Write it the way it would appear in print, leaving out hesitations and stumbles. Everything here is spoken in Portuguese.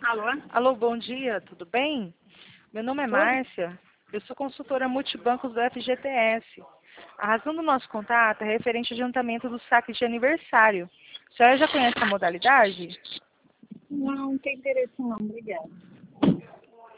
Alô? Alô, bom dia, tudo bem? Meu nome é Tudo? Márcia, eu sou consultora multibancos do FGTS. A razão do nosso contato é referente ao adiantamento do saque de aniversário. A senhora já conhece a modalidade? Não tem interesse não, obrigada.